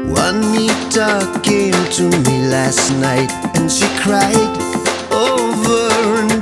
Juanita came to me last night and she cried over and